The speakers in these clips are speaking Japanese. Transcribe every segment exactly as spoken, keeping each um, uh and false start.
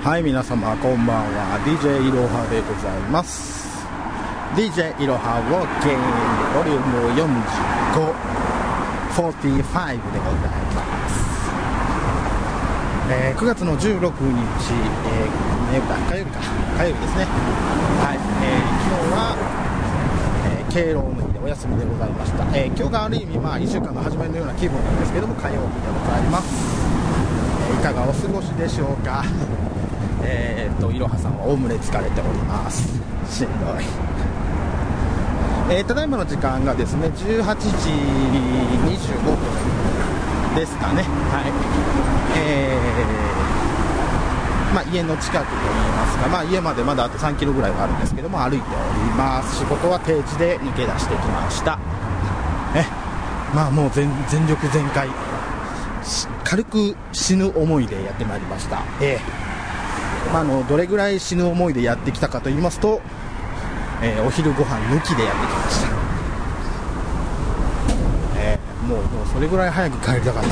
はい、皆様こんばんは。 ディージェー いろはでございます。 ディージェー いろはウォーキングボリュームよんじゅうご よんじゅうごでございます。えー、くがつのじゅうろくにち、えー、火曜日か火曜日ですね。はい、えー、昨日は、えー、敬老の日でお休みでございました。えー、今日がある意味まあいっしゅうかんの始まりのような気分なんですけども、火曜日でございます。えー、いかがお過ごしでしょうか。えー、っといろはさんはおおむね疲れております。しんどい。えー、ただいまの時間がですねじゅうはちじにじゅうごふんですかね。はい、えー、まあ、家の近くといいますか、まあ、家までまだあとさんキロぐらいはあるんですけども、歩いております。仕事は定時で抜け出してきました。えまあもう 全, 全力全開軽く死ぬ思いでやってまいりました。えーまあ、あのどれぐらい死ぬ思いでやってきたかと言いますと、えー、お昼ご飯抜きでやってきました。えー、もう、もうそれぐらい早く帰りたかった。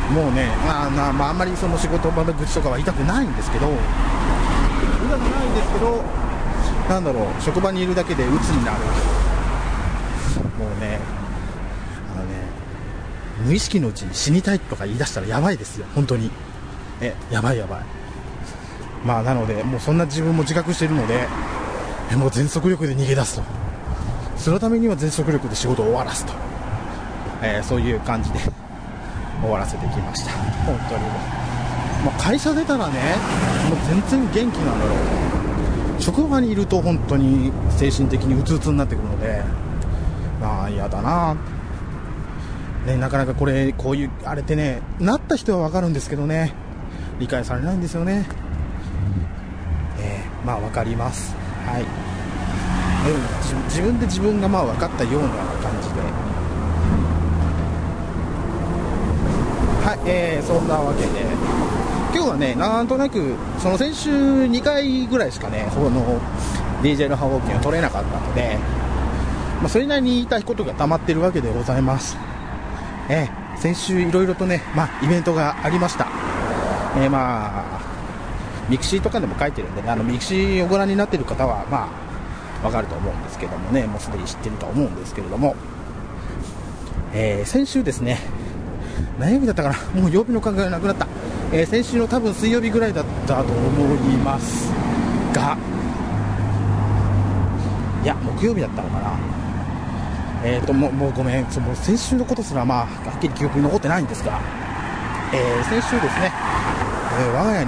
もうね、まあなまあ、あんまりその仕事場の愚痴とかは言いたくないんですけど言いたくないんですけどなんだろう、職場にいるだけで鬱になる。もうね、あのね、無意識のうちに死にたいとか言い出したらやばいですよ、本当に。えやばいやばい。まあなのでもうそんな自分も自覚しているので、えもう全速力で逃げ出すと、そのためには全速力で仕事を終わらすと、えー、そういう感じで終わらせてきました。本当にもう、まあ、会社出たらねもう全然元気なんだろう。職場にいると本当に精神的にうつうつになってくるので、まあ嫌だな、ね、なかなかこれこういうあれってね、なった人は分かるんですけどね、理解されないんですよね。まあ分かります。はい、うん、自分で自分がまあ分かったような感じで、はい、えー、そんなわけで今日はね、なんとなくその先週にかいぐらいしかね、その ディージェー のハウォーキングを取れなかったので、まあ、それなりに言いたいことが溜まってるわけでございます。えー、先週いろいろとね、まあ、イベントがありました。えー、まあミクシーとかでも書いてるんでね、あのミクシーをご覧になっている方はまあわかると思うんですけどもね、もうすでに知ってると思うんですけれども、えー、先週ですね、何曜日だったかな、もう曜日の考えがなくなった、えー、先週の多分水曜日ぐらいだったと思いますが、いや木曜日だったのかな、えーともう、もうごめん、その先週のことすらまあはっきり記憶に残ってないんですが、えー、先週ですね、えー、我が家に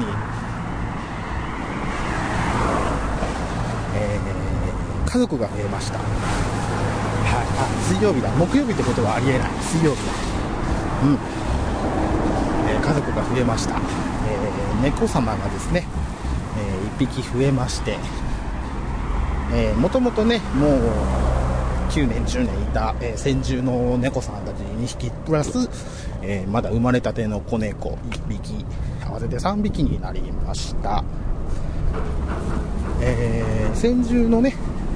家族が増えました。はい、あ、水曜日だ、木曜日ってことはありえない、水曜日だ。うん、えー、家族が増えました。えー、猫様がですね、えー、いっぴき増えまして、えー、もともとねもうきゅうねんじゅうねんいた、えー、先住の猫さんたちにひきプラス、えー、まだ生まれたての子猫いっぴき合わせてさんびきになりました。えー、先住のね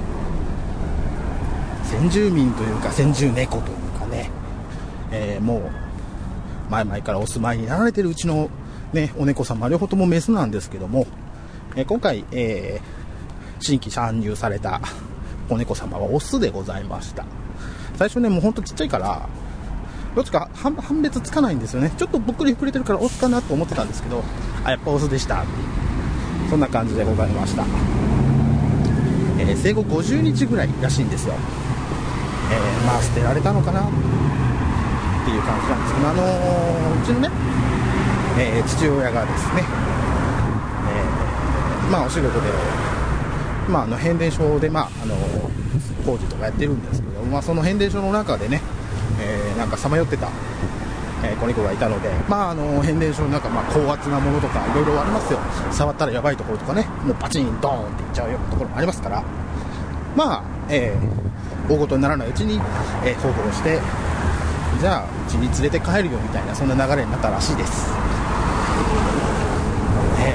先住民というか先住猫というかね、えー、もう前々からお住まいになられているうちの、ね、お猫様両方ともメスなんですけども、えー、今回、えー、新規参入されたお猫様はオスでございました。最初ねもうほんとちっちゃいからどっちか判別つかないんですよね。ちょっとぶっくり膨れてるからオスかなと思ってたんですけど、あやっぱオスでしたっていう、そんな感じでございました。えー、生後ごじゅうにちぐらいらしいんですよ。えー、まあ捨てられたのかなっていう感じなんですけど、あのー、うちのね、えー、父親がですね、えー、まあお仕事で、まあ、あの変電所で、まああのー、工事とかやってるんですけど、まあ、その変電所の中でね、えー、なんかさまよってた、えー、子猫がいたので、まああのー、変電所の中、まあ、高圧なものとかいろいろありますよ。触ったらやばいところとかね、もうパチンドーンっていっちゃうようなところもありますから、まあ、えー大事にならないうちに、えー、保護をして、じゃあうちに連れて帰るよみたいな、そんな流れになったらしいです。え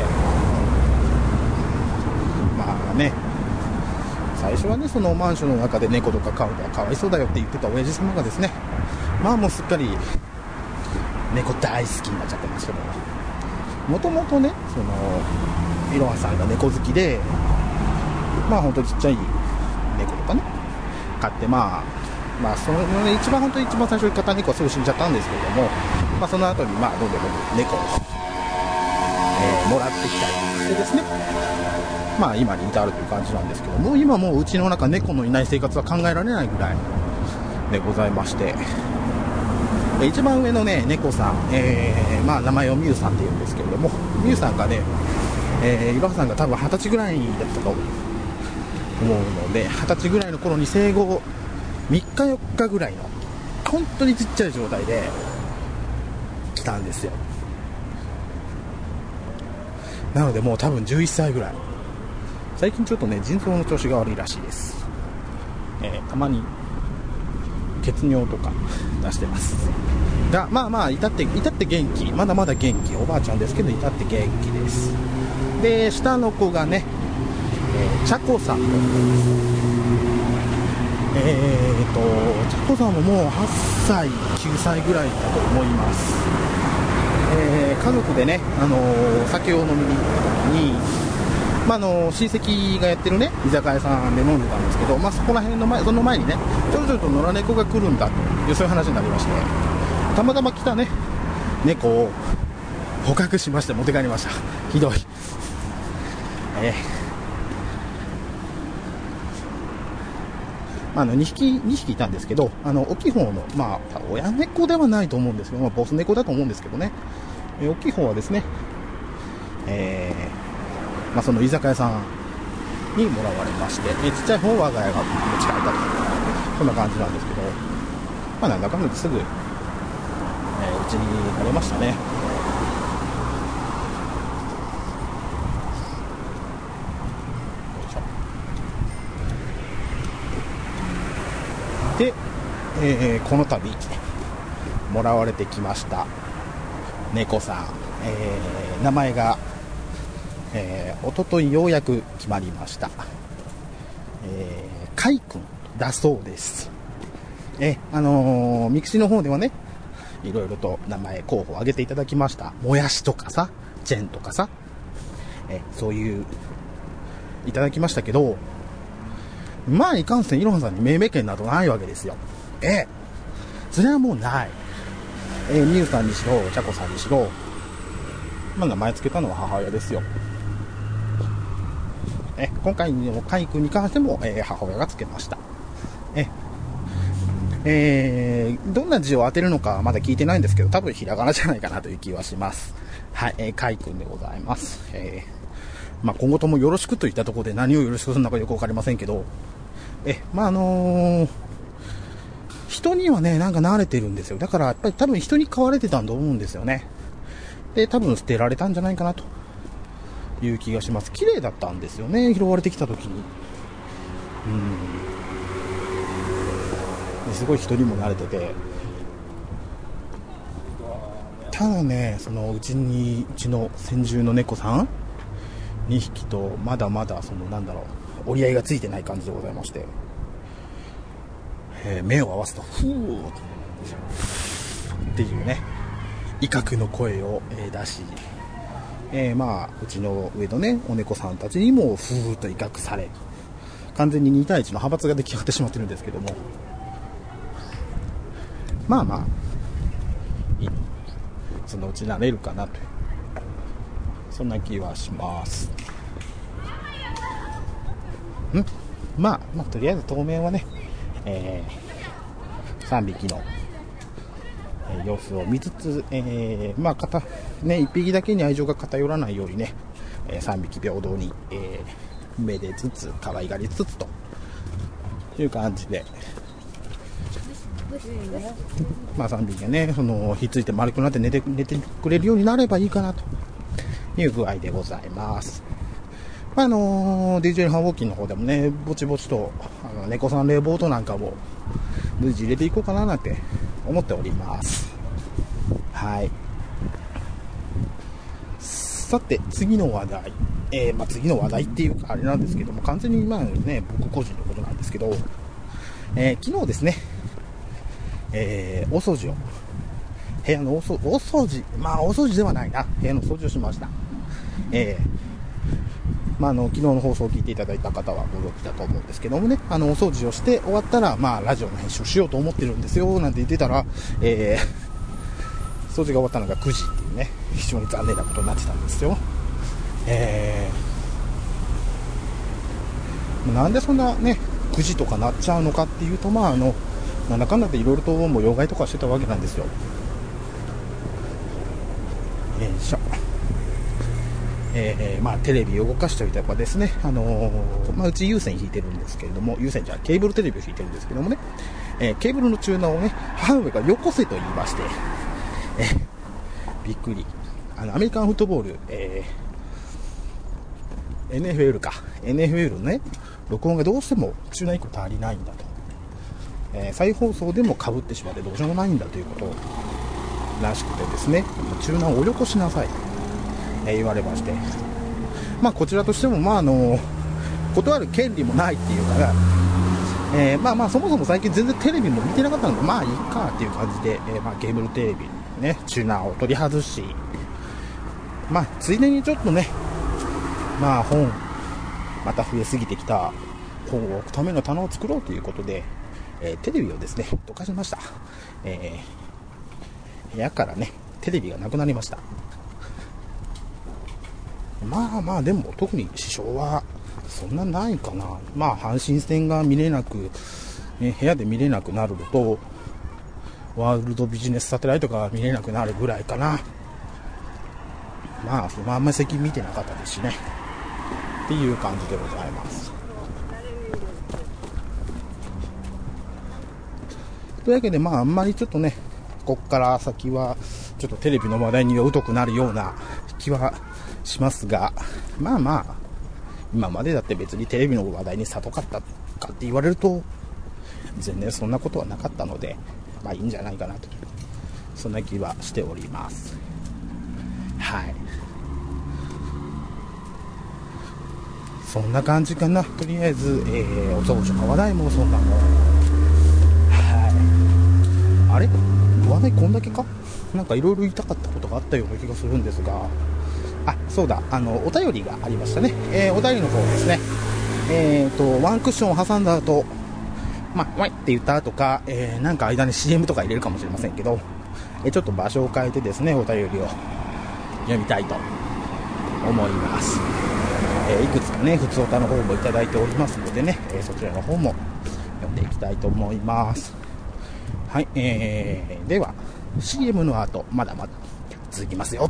ー、まあね、最初はねそのマンションの中で猫とか飼うのはかわいそうだよって言ってた親父様がですね、まあもうすっかり猫大好きになっちゃってますけど、 もともとねそのいろはさんが猫好きで、まあ本当にちっちゃい猫とかね飼って、まあまあその、ね、一番本当に一番最初に飼った猫はすぐ死んじゃったんですけれども、まあ、その後にまあどんどんどんどん猫を、えー、もらってきたりしてですね、まあ今に至るという感じなんですけども、今もううちの中猫のいない生活は考えられないぐらいでございまして、一番上のね猫さん、えー、まあ名前をみゆさんって言うんですけれども、みゆさんがね、えー、いろはさんが多分はたちぐらいだったと思うので、はたちぐらいの頃に生後みっかよっかぐらいの本当にちっちゃい状態で来たんですよ。なのでもう多分じゅういっさいぐらい。最近ちょっとね腎臓の調子が悪いらしいです、えー、たまに血尿とか出してますが、まあまあ至って至って元気、まだまだ元気、おばあちゃんですけど至って元気です。で下の子がね、えー、ちゃこさんとえーとちゃこさんももうはっさいきゅうさいぐらいだと思います。えー、家族でね、あのー、酒を飲みに行った時に、まあ、あの親戚がやってるね居酒屋さんで飲んでたんですけど、まあ、そこら辺の前その前にねちょろちょろと野良猫が来るんだというそういう話になりまして、たまたま来たね猫を捕獲しまして持って帰りました。ひどい、えーまあ、あの にひきにひきいたんですけど、あの大きい方の、まあ、親猫ではないと思うんですけど、まあ、ボス猫だと思うんですけどね、えー、大きい方はですね、えーまあ、その居酒屋さんにもらわれまして、えちっちゃい方は我が家が持ち帰ったと、そんな感じなんですけど、まあ、なんだかんだですぐ、えー、うちに来れましたね。で、えー、この度もらわれてきました猫さん、えー、名前がえー、おとといようやく決まりました。えー、カイ君だそうです。えあのー、ミクシーの方ではねいろいろと名前候補を挙げていただきました。もやしとかさチェンとかさ、えそういういただきましたけど、まあいかんせんいろはさんに命名権などないわけですよ。えそれはもうない。えみゆさんにしろちゃこさんにしろ、まあ、名前つけたのは母親ですよ。え今回のカイ君に関しても、えー、母親がつけました。え、えー、どんな字を当てるのかまだ聞いてないんですけど、多分ひらがなじゃないかなという気はします。はい、えー、カイ君でございます。えーまあ、今後ともよろしくといったところで何をよろしくするのかよくわかりませんけど、えまああのー、人にはねなんか慣れてるんですよ。だからやっぱり多分人に飼われてたんと思うんですよね。で多分捨てられたんじゃないかなという気がします。綺麗だったんですよね、拾われてきた時に。うん、すごい人にも慣れてて、ただねそのうちにうちの先住の猫さんにひきとまだまだそのなんだろう折り合いがついてない感じでございまして、えー、目を合わすとフーっていうね威嚇の声を、えー、出し、えー、まあうちの上のねお猫さんたちにもふーっと威嚇され、完全ににたいいちの派閥が出来上がってしまってるんですけども、まあまあそのうち慣れるかなという、そんな気はします。んまあ、まあとりあえず当面はね、えー、さんびきの様子を見つつ、えー、まあ片ねいっぴきだけに愛情が偏らないようにね、えー、さんびき平等に、えー、めでつつ可愛がりつつという感じで、まあさんびきがねそのひっついて丸くなって寝て寝てくれるようになればいいかなという具合でございます。まああのー、ディージェー ハーウォーキンの方でもねぼちぼちとあの猫さん冷房となんかも随時入れていこうかななんて思っております。はい。さて次の話題、えー、まあ次の話題っていうかあれなんですけども、完全にまあね僕個人のことなんですけど、えー、昨日ですね、えー、お掃除を部屋のお掃除、まあ、お掃除ではないな。部屋の掃除をしました。えー、まあ、あの、昨日の放送を聞いていただいた方はご存知だと思うんですけどもね、あの、お掃除をして終わったら、まあ、ラジオの編集をしようと思ってるんですよ、なんて言ってたら、えー、掃除が終わったのがくじっていうね、非常に残念なことになってたんですよ。えー、なんでそんなね、くじとかなっちゃうのかっていうと、まあ、あの、なんだかんだでいろいろともう用外とかしてたわけなんですよ。よいしょ。えー、まあテレビを動かしておいてばですね、あのー、まあうち有線引いてるんですけれども、有線じゃケーブルテレビを引いてるんですけどもね、えー、ケーブルのチューナーをね、母上がよこせと言いまして、えー、びっくり。あの、アメリカンフットボール、えー、エヌエフエル か、エヌエフエル のね、録音がどうしてもチューナーいっこ足りないんだと。えー、再放送でも被ってしまってどうしようもないんだということらしくてですね、チューナーをおよこしなさい、えー、言われまして、まあこちらとしてもまああの断る権利もないっていうから、えー、まあまあそもそも最近全然テレビも見てなかったので、まあいいかっていう感じで、えー、まあゲームのテレビね、チューナーを取り外し、まあついでにちょっとね、まあ本また増えすぎてきた本を置くための棚を作ろうということで、えー、テレビをですねどかしました。えー、部屋からねテレビがなくなりました。まあまあでも特に支障はそんなないかな。まあ阪神戦が見れなく、ね、部屋で見れなくなるのと、ワールドビジネスサテライトが見れなくなるぐらいかな。まあまああんまり最近見てなかったですしねっていう感じでございます。というわけで、まああんまりちょっとね、こっから先はちょっとテレビの話題に疎くなるような気はしますが、まあまあ今までだって別にテレビの話題に里かったかって言われると全然そんなことはなかったので、まあいいんじゃないかなと、そんな気はしております。はい、そんな感じかな。とりあえず、えー、お掃除の話題もそんなもん。はい、あれ話題こんだけか。なんかいろいろ言いたかったことがあったような気がするんですが、あ、そうだ、あのお便りがありましたね。えー、お便りの方ですね。えーとワンクッションを挟んだ後、まあ、わいって言った後か、えー、なんか間に シーエム とか入れるかもしれませんけど、えー、ちょっと場所を変えてですね、お便りを読みたいと思います。えー、いくつかね、ふつおたの方もいただいておりますのでね、えー、そちらの方も読んでいきたいと思います。はい、えー、では シーエム の後まだまだ続きますよ。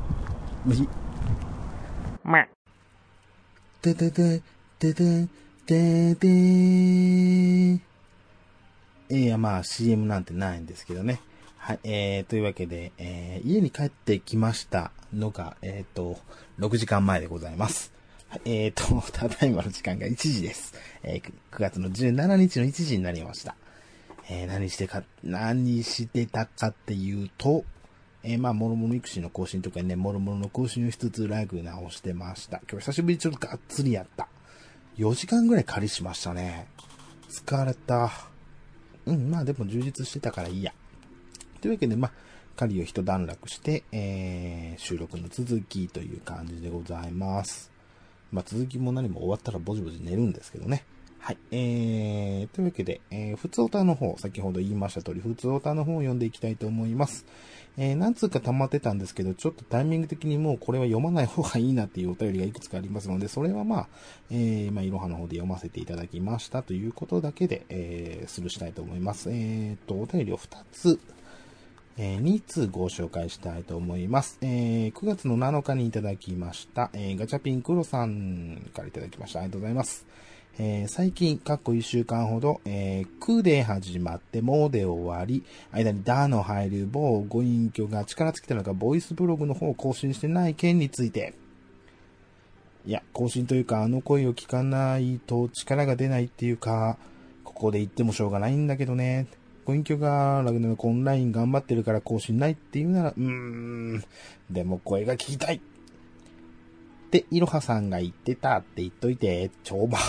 まあ、てててててててー。いや、まあ シーエム なんてないんですけどね。はい、えー、というわけで、えー、家に帰ってきましたのが、えーと、ろくじかんまえでございます。はい、えーと、ただいまの時間がいちじです。えー、くがつのじゅうしちにちのいちじになりました。えー、何してか、何してたかっていうと、えー、まあ、もろもろ育児の更新とかね、もろもろの更新をしつつラグ直してました。今日久しぶりにちょっとがっつりやった。よじかんぐらい仮しましたね。疲れた。うん、まあでも充実してたからいいや。というわけで、まあ、狩りを一段落して、えー、収録の続きという感じでございます。まあ、続きも何も終わったらぼちぼち寝るんですけどね。はい。えー、というわけで、えー、ふつおたの方、先ほど言いました通り、ふつおたの方を読んでいきたいと思います。えー、何通か溜まってたんですけど、ちょっとタイミング的にもうこれは読まない方がいいなっていうお便りがいくつかありますので、それはまあ、えー、まあ、いろはの方で読ませていただきましたということだけで、えー、スルーしたいと思います。えーと、お便りをふたつ、えー、につうご紹介したいと思います。えー、くがつのなのかにいただきました。えー、ガチャピンクロさんからいただきました。ありがとうございます。えー、最近、かっこいっしゅうかんほど、えー、くで始まって、もで終わり、間にだの入る某ご隠居が力尽きたのか、ボイスブログの方を更新してない件について、いや、更新というか、あの声を聞かないと力が出ないっていうか、ここで言ってもしょうがないんだけどね。ご隠居がラグナのオンライン頑張ってるから更新ないっていうなら、うーん、でも声が聞きたいっていろはさんが言ってたって言っといて、超ば。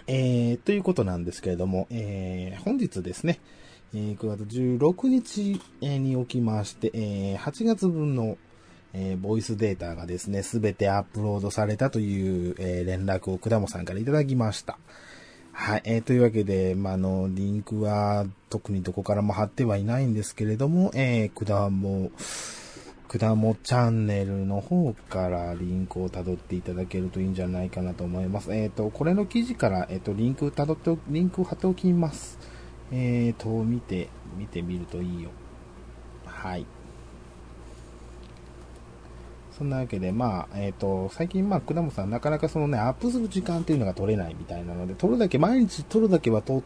えー、ということなんですけれども、えー、本日ですね、えー、くがつじゅうろくにちにおきまして、えー、はちがつぶんの、えー、ボイスデータがですね、すべてアップロードされたという、えー、連絡をくだもさんからいただきました。はい、えー、というわけで、まあ、あの、リンクは特にどこからも貼ってはいないんですけれども、えー、くだも、くだもチャンネルの方からリンクを辿っていただけるといいんじゃないかなと思います。えっと、これの記事から、えっと、リンク辿って、リンクを貼っておきます。えっと、見て、見てみるといいよ。はい。そんなわけで、まあ、えっと、最近、まあ、くだもさん、なかなかそのね、アップする時間っていうのが取れないみたいなので、取るだけ、毎日取るだけは取って、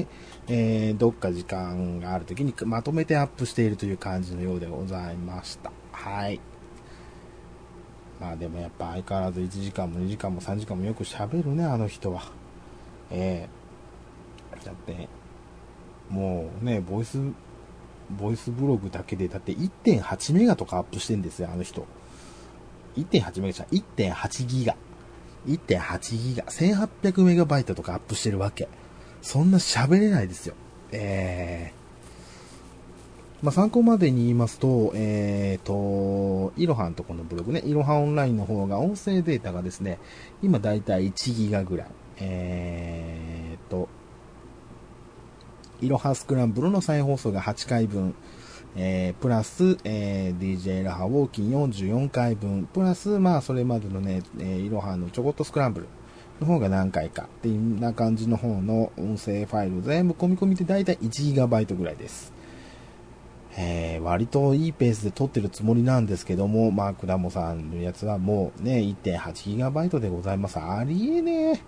えー、どっか時間があるときにまとめてアップしているという感じのようでございました。はい。まあでもやっぱ相変わらずいちじかんもにじかんもさんじかんもよく喋るね、あの人は。ええー、だって、もうね、ボイス、ボイスブログだけで、だって いってんはち メガとかアップしてんですよ、あの人。いってんはち メガじゃん、いってんはち ギガ。いってんはち ギガ。せんはっぴゃくメガバイトとかアップしてるわけ。そんな喋れないですよ。ええー。まあ、参考までに言いますと、えっ、ー、と、いろはのとこのブログね、いろはオンラインの方が音声データがですね、今だいたいいちギガぐらい。えっ、ー、と、いろはスクランブルの再放送がはちかいぶん、えー、プラス、えー、ディージェー いろはウォーキンよんじゅうよんかいぶん、プラス、まあ、それまでのね、いろはのちょこっとスクランブルの方が何回かっていうな感じの方の音声ファイル全部込み込みでだいたいいちギガバイトぐらいです。えー、割といいペースで撮ってるつもりなんですけども、まあ、くだもさんのやつはもうね、いってんはちギガバイトでございます。ありえねえ。ね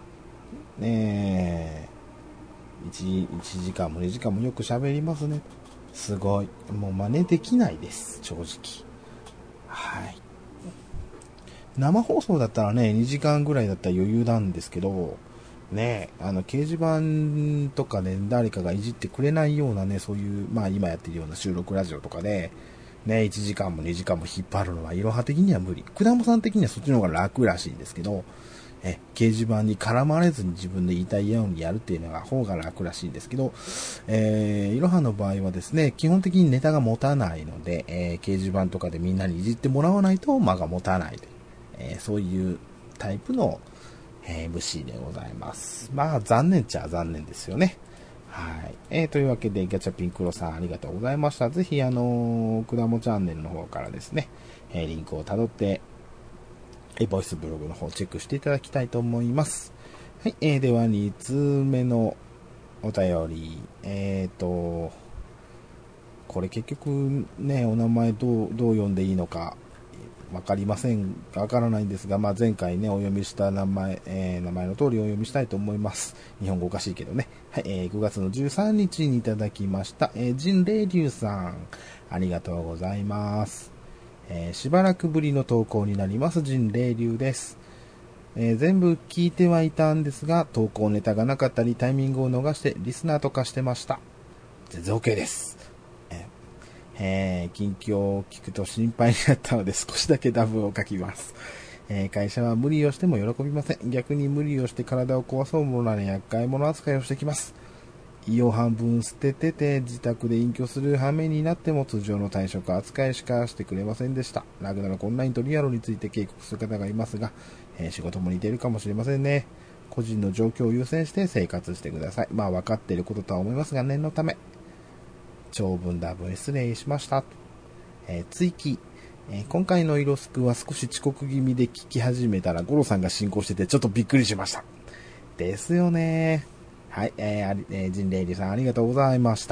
え。いち, いちじかんもにじかんもよく喋りますね。すごい。もう真似できないです。正直。はい。生放送だったらね、にじかんぐらいだったら余裕なんですけど、ね、あの掲示板とかね、誰かがいじってくれないようなね、そういう、まあ今やってるような収録ラジオとかで、ね、いちじかんもにじかんも引っ張るのは、いろは的には無理。くだもさん的にはそっちの方が楽らしいんですけど、え、掲示板に絡まれずに自分で言いたいようにやるっていうのが方が楽らしいんですけど、えー、いろはの場合はですね、基本的にネタが持たないので、えー、掲示板とかでみんなにいじってもらわないと間が持たないで、えー、そういうタイプのえー、エムシー でございます。まあ、残念っちゃ残念ですよね。はい。えー、というわけで、ガチャピンクロさんありがとうございました。ぜひ、あのー、くだもチャンネルの方からですね、えー、リンクを辿って、えー、ボイスブログの方チェックしていただきたいと思います。はい。えー、では、につめのお便り。えーと、これ結局ね、お名前どう、どう読んでいいのか、わかりません、わからないんですが、まあ、前回ね、お読みした名前、えー、名前の通りお読みしたいと思います。日本語おかしいけどね。はい、えー、くがつのじゅうさんにちにいただきました。えー、ジンレイリュウさん、ありがとうございます。えー、しばらくぶりの投稿になります、ジンレイリュウです。えー、全部聞いてはいたんですが、投稿ネタがなかったり、タイミングを逃してリスナーとかしてました。全然 OK です。えー、近況を聞くと心配になったので少しだけダブを書きます。えー、会社は無理をしても喜びません。逆に無理をして体を壊そうものなら厄介者扱いをしてきます。胃を半分捨ててて自宅で隠居する羽目になっても通常の退職扱いしかしてくれませんでした。ラグナロクオンラインとリアルについて警告する方がいますが、えー、仕事も似ているかもしれませんね。個人の状況を優先して生活してください。まあ分かっていることとは思いますが念のため。長文ダブ失礼しました。えー、追記、えー、今回のイロスクは少し遅刻気味で聞き始めたらゴロさんが進行しててちょっとびっくりしました。ですよね。はい、えー、えー、ジンレイリさんありがとうございました。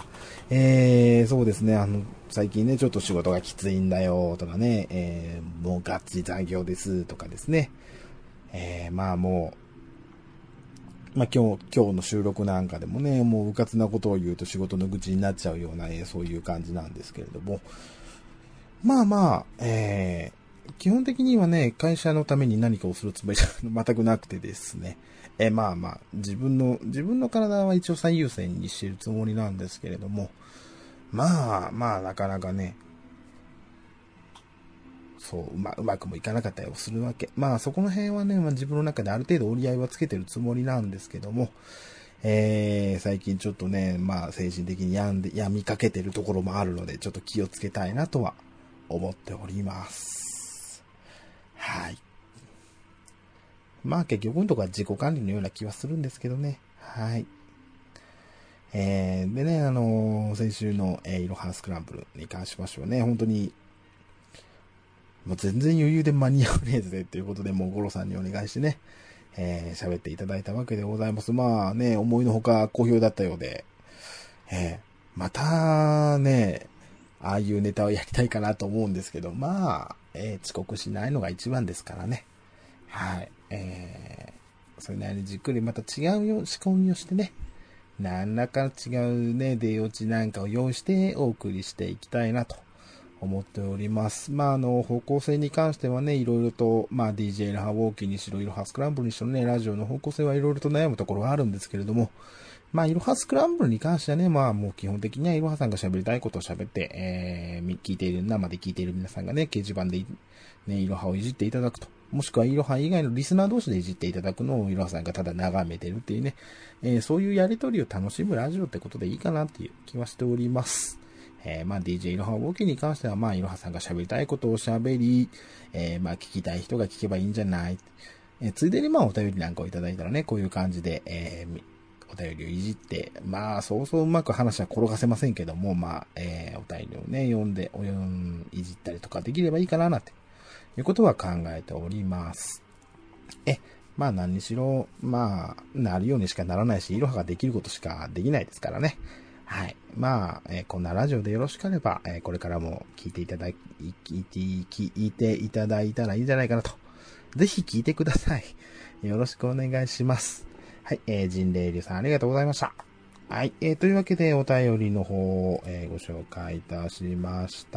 えー、そうですね、あの、最近ね、ちょっと仕事がきついんだよとかね、えー、もうガッツリ残業ですとかですね。えー、まあもう、まあ今日、今日の収録なんかでもね、もううかつなことを言うと仕事の愚痴になっちゃうような、えー、そういう感じなんですけれども、まあまあ、えー、基本的にはね、会社のために何かをするつもりじゃ全くなくてですね、えー、まあまあ、自分の、自分の体は一応最優先にしているつもりなんですけれども、まあまあ、なかなかね、 そう、うま、うまくもいかなかったりするわけ。まあそこの辺はね、まあ自分の中である程度折り合いはつけてるつもりなんですけども、えー、最近ちょっとね、まあ精神的に病んで、病みかけてるところもあるので、ちょっと気をつけたいなとは思っております。はい。まあ結局のところは自己管理のような気はするんですけどね。はい。えー、でね、あのー、先週の、えー、いろはスクランブルに関しましてはね、本当に、もう全然余裕で間に合わねえぜということで、もうゴロさんにお願いしてね、えー、喋っていただいたわけでございます。まあね、思いのほか好評だったようで、えー、またね、ああいうネタをやりたいかなと思うんですけど、まあ、えー、遅刻しないのが一番ですからね。はい。えー、それなりにじっくりまた違うよ仕込みをしてね、何らか違うね、出落ちなんかを用意してお送りしていきたいなと思っております。まあ、あの、方向性に関してはね、いろいろと、まあ、ディージェー ラハウォーキーにしろ、いろはスクランブルにしろね、ラジオの方向性はいろいろと悩むところがあるんですけれども、まあ、いろはスクランブルに関してはね、まあ、もう基本的にはいろはさんが喋りたいことを喋って、えー、聞いている、生で聞いている皆さんがね、掲示板で、ね、いろはをいじっていただくと。もしくはいろは以外のリスナー同士でいじっていただくのをいろはさんがただ眺めてるっていうね、えー、そういうやりとりを楽しむラジオってことでいいかなっていう気はしております。えー、まあ ディージェー いろはウォーキーに関してはまあいろはさんが喋りたいことを喋り、えー、まあ聞きたい人が聞けばいいんじゃない。えー、ついでにまあお便りなんかをいただいたらね、こういう感じで、えー、お便りをいじって、まあそうそううまく話は転がせませんけども、まあ、えー、お便りをね、読んで、お読ん、いじったりとかできればいいかななんていうことは考えております。え、まあ何にしろ、まあ、なるようにしかならないし、いろはができることしかできないですからね。はい。まあ、えー、こんなラジオでよろしければ、えー、これからも聞いていただき、聞いて、聞いていただいたらいいんじゃないかなと。ぜひ聞いてください。よろしくお願いします。はい。えー、ジンレイリュさんありがとうございました。はい。えー、というわけでお便りの方を、えー、ご紹介いたしました。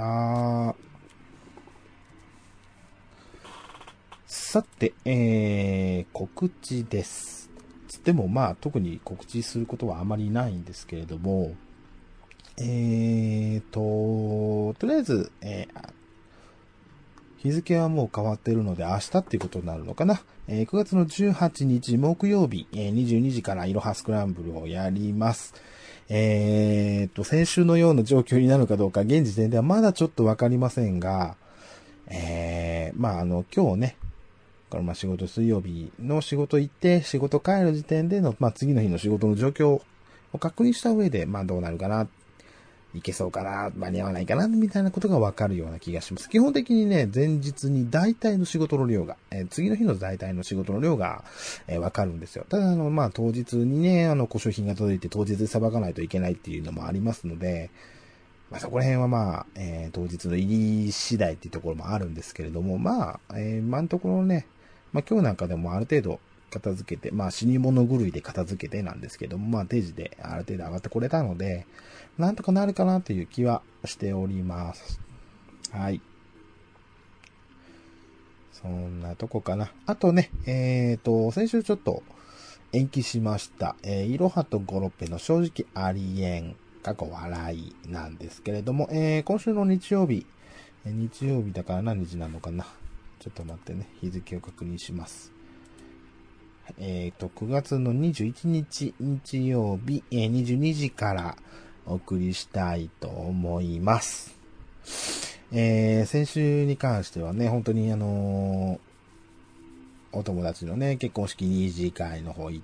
さて、えー、告知です。つってもまあ特に告知することはあまりないんですけれども、えーと、とりあえず、えー、日付はもう変わっているので明日っていうことになるのかな。えー、くがつのじゅうはちにち木曜日、えー、にじゅうにじからいろはスクランブルをやります。えーと、先週のような状況になるかどうか現時点ではまだちょっとわかりませんが、えー、まああの今日ね、これまあ仕事水曜日の仕事行って仕事帰る時点でのまあ次の日の仕事の状況を確認した上でまあどうなるかな、いけそうかな、間に合わないかなみたいなことがわかるような気がします。基本的にね、前日に大体の仕事の量が、えー、次の日の大体の仕事の量が、えー、わかるんですよ。ただあのまあ当日にね、あの故障品が届いて当日でさばかないといけないっていうのもありますので、まあ、そこら辺はまあ、えー、当日の入り次第っていうところもあるんですけれども、まあ、えー、今のところね、まあ今日なんかでもある程度片付けて、まあ死に物狂いで片付けてなんですけども、まあ定時である程度上がってこれたので、なんとかなるかなという気はしております。はい。そんなとこかな。あとね、えーと、先週ちょっと延期しました。えー、いろはとゴロペの正直ありえん。過去笑いなんですけれども、えー、今週の日曜日、えー、日曜日だから何日なのかな。ちょっと待ってね、日付を確認します。えっと、くがつのにじゅういちにち日曜日、えー、にじゅうにじからお送りしたいと思います。えー、先週に関してはね、本当にあのー、お友達のね、結婚式二次会の方行って、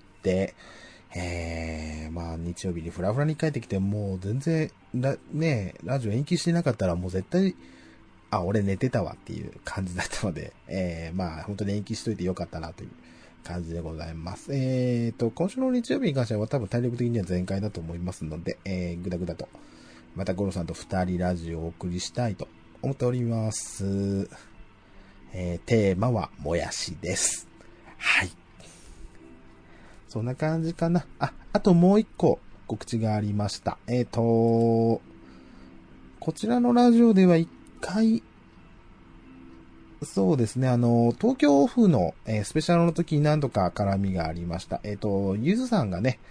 えー、まあ日曜日にフラフラに帰ってきて、もう全然ラ、ね、ラジオ延期してなかったらもう絶対、あ、俺寝てたわっていう感じだったので、えー、まあ本当に延期しといてよかったなという感じでございます。えーと、今週の日曜日に関しては多分体力的には全開だと思いますので、えー、ぐだぐだと、またゴロさんと二人ラジオをお送りしたいと思っております。えー、テーマはもやしです。はい。そんな感じかな。あ、あともう一個告知がありました。えーと、こちらのラジオでは一回、そうですね、あの、東京オフの、えー、スペシャルの時に何度か絡みがありました。えっと、ゆずさんがね、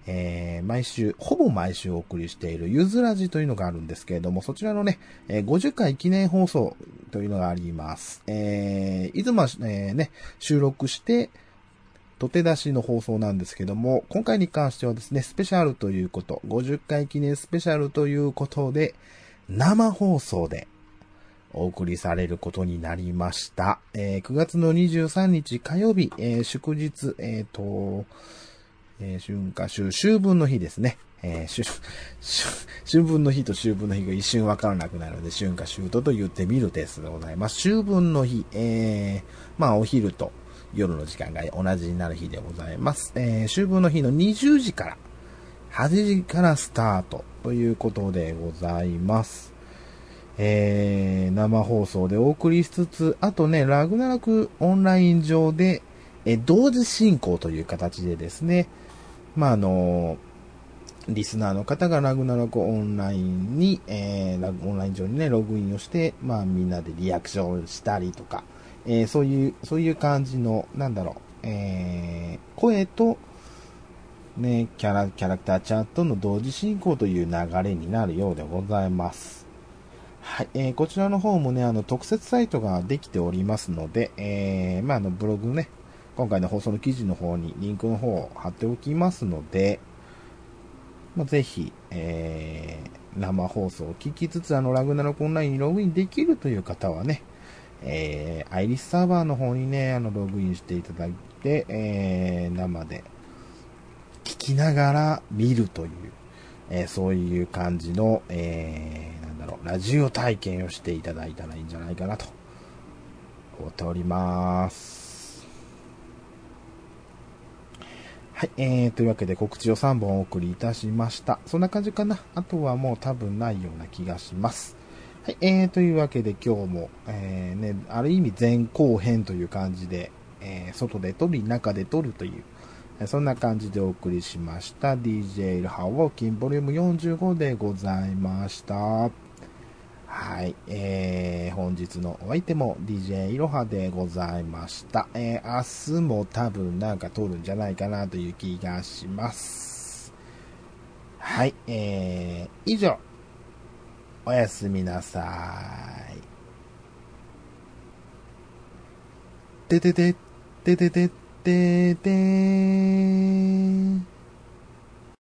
えー、毎週、ほぼ毎週お送りしているゆずラジというのがあるんですけれども、そちらのね、えー、ごじゅっかい記念放送というのがあります。えー、いつもは、えー、ね、収録して、取って出しの放送なんですけども、今回に関してはですね、スペシャルということ、ごじゅっかい記念スペシャルということで、生放送でお送りされることになりました。えー、くがつのにじゅうさんにち火曜日、えー、祝日、えっと、えー、春夏秋、秋分の日ですね。えー、秋、秋分の日と秋分の日が一瞬わからなくなるので、春夏秋冬と言ってみるですでございます。秋分の日、えー、まあお昼と夜の時間が同じになる日でございます。えー、秋分の日のにじゅうじから、はちじからスタートということでございます。えー、生放送でお送りしつつ、あとね、ラグナラクオンライン上で、え同時進行という形でですね、まあ、あの、リスナーの方がラグナロクオンラインに、えー、ラグオンライン上にね、ログインをして、まあ、みんなでリアクションしたりとか、えー、そういう、そういう感じの、なんだろう、えー、声と、ね、キャラ、キャラクターチャットの同時進行という流れになるようでございます。はい、えー、こちらの方もね、あの、特設サイトができておりますので、えー、まあ、あの、ブログね、今回の放送の記事の方にリンクの方を貼っておきますので、まあ、ぜひ、えー、生放送を聞きつつ、あの、ラグナロクオンラインにログインできるという方はね、えー、アイリスサーバーの方にね、あの、ログインしていただいて、えー、生で聞きながら見るという、えー、そういう感じの、えー、なんだろう、ラジオ体験をしていただいたらいいんじゃないかなと思っております。はい、えー、というわけで告知をさんぼんお送りいたしました。そんな感じかな。あとはもう多分ないような気がします。はい、えー、というわけで今日も、えー、ね、ある意味前後編という感じで、えー、外で撮り、中で撮るという、そんな感じでお送りしました。ディージェー イロハウォーキンボリュームよんじゅうごでございました。はい、えー、本日のお相手も ディージェー いろはでございました。えー、明日も多分なんか撮るんじゃないかなという気がします。はい、えー、以上、おやすみなさい。ててて、ててて、ててー。